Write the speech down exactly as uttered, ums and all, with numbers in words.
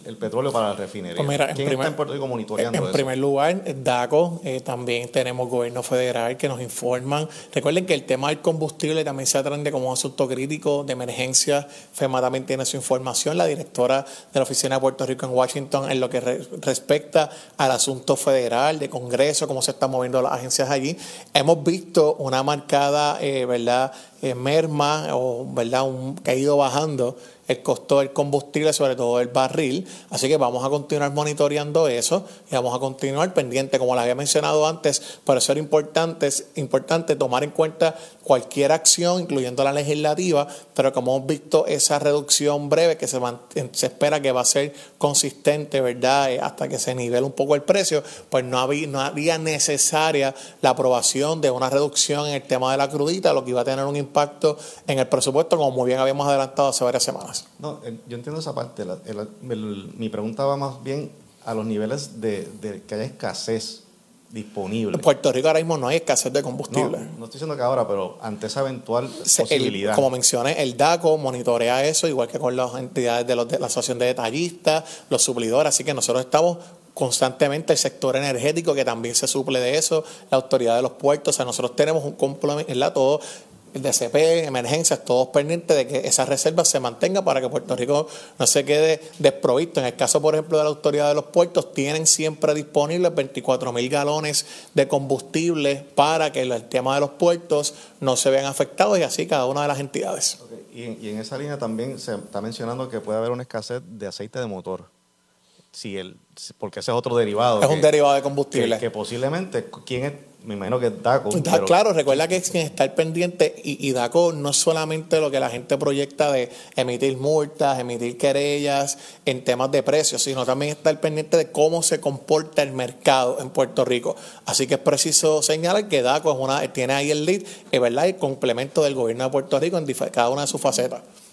el petróleo para la refinería? Pues mira, ¿Quién primer, está en Puerto Rico monitoreando en eso? En primer lugar, DACO, eh, también tenemos gobierno federal que nos informan. Recuerden que el tema del combustible también se atiende como un asunto crítico de emergencia. FEMA también tiene su información. La directora de la Oficina de Puerto Rico en Washington, en lo que re, respecta al asunto federal, de Congreso, cómo se están moviendo las agencias allí. Hemos visto una marcada, eh, ¿verdad?, eh, merma o, ¿verdad?, un, que ha ido bajando el costo del combustible, sobre todo el barril, así que vamos a continuar monitoreando eso y vamos a continuar pendiente, como les había mencionado antes. Por eso era importante, es importante tomar en cuenta cualquier acción, incluyendo la legislativa, pero como hemos visto esa reducción breve que se, se espera que va a ser consistente, ¿verdad?, eh, hasta que se nivele un poco el precio, pues no había, no había necesaria la aprobación de una reducción en el tema de la crudita, lo que iba a tener un impacto en el presupuesto, como muy bien habíamos adelantado hace varias semanas. No, yo entiendo esa parte. La, el, el, mi pregunta va más bien a los niveles de, de que haya escasez disponible. En Puerto Rico ahora mismo no hay escasez de combustible. No, no estoy diciendo que ahora, pero ante esa eventual Se, posibilidad. El, como mencioné, el DACO monitorea eso, igual que con las entidades de, los, de la Asociación de Detallistas, los suplidores, así que nosotros estamos constantemente, el sector energético que también se suple de eso, la autoridad de los puertos, o sea, nosotros tenemos un complemento, todo el D C P, emergencias, todos pendientes de que esa reserva se mantenga para que Puerto Rico no se quede desprovisto. En el caso, por ejemplo, de la autoridad de los puertos, tienen siempre disponibles veinticuatro mil galones de combustible para que el tema de los puertos no se vean afectados, y así cada una de las entidades. Okay. Y, en, y en esa línea también se está mencionando que puede haber una escasez de aceite de motor. Si el, porque ese es otro derivado. Es que, un derivado de combustible. Que, que posiblemente, ¿quién es? Me imagino que es DACO. Da, pero... Claro, recuerda que es quien está al pendiente, y, y DACO no es solamente lo que la gente proyecta de emitir multas, emitir querellas en temas de precios, sino también está al pendiente de cómo se comporta el mercado en Puerto Rico. Así que es preciso señalar que DACO es una, tiene ahí el lead, es verdad, el complemento del gobierno de Puerto Rico en cada una de sus facetas.